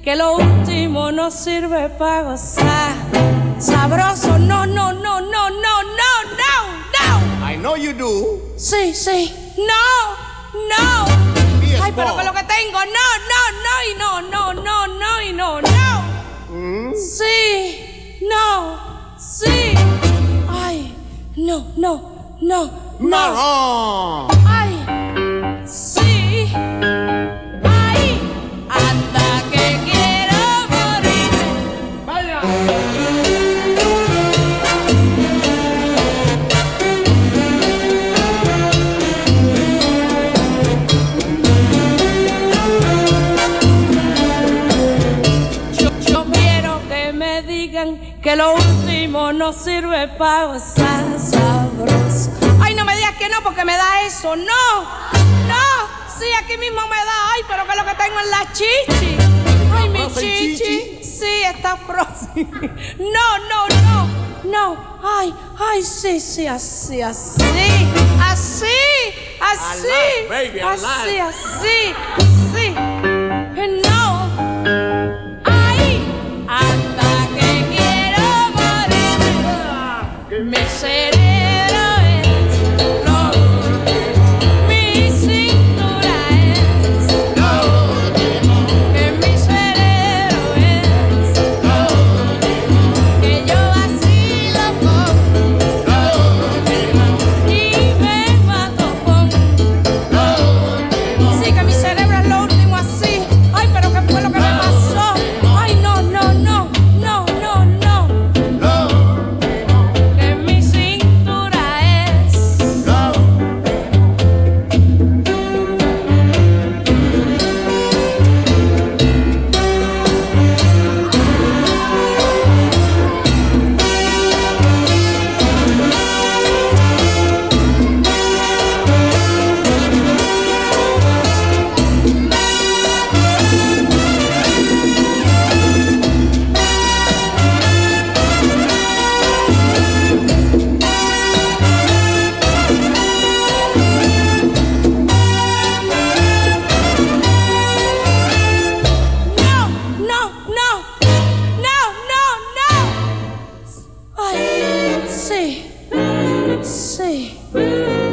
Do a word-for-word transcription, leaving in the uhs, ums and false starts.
que lo último no sirve para gozar. Sabroso, no, no, no, no, no, no, no, no. I know you do. Sí, sí, no, no. Yes, ay, pero boy. que lo que tengo, no, no, no, y no, no, no, no, y no, no. Mm. Sí, no, sí. Ay, no, no, no, no. Marrón. Ay, sí. Ay, hasta que quiero morirme. Vaya. Yo, yo quiero que me digan que lo último no sirve para gozar sabroso. Ay, no me digas que no porque me da eso. No, no. Sí, aquí mismo me da. Ay, pero que es lo que tengo en la chichi. Ay, mi ¿Frozen chichi. chichi? Sí, está frozen. No, no, no, no. Ay, ay, sí, sí, así, así. Así, así. Alive, baby, así, alive. así, así. No. Ay, hasta que quiero morir. Mi cerebro es lo último. Mi cintura es lo último. Que mi cerebro es lo último. Que yo vacilo con lo último. Y me mato con lo último. Sí, que mi cerebro es lo último así. Ay, pero ¿qué fue lo que me pasó? Ay, no, no, no, no, no, no. Que mi cintura es no, no, no, no, no, no. Ay, sí, sí.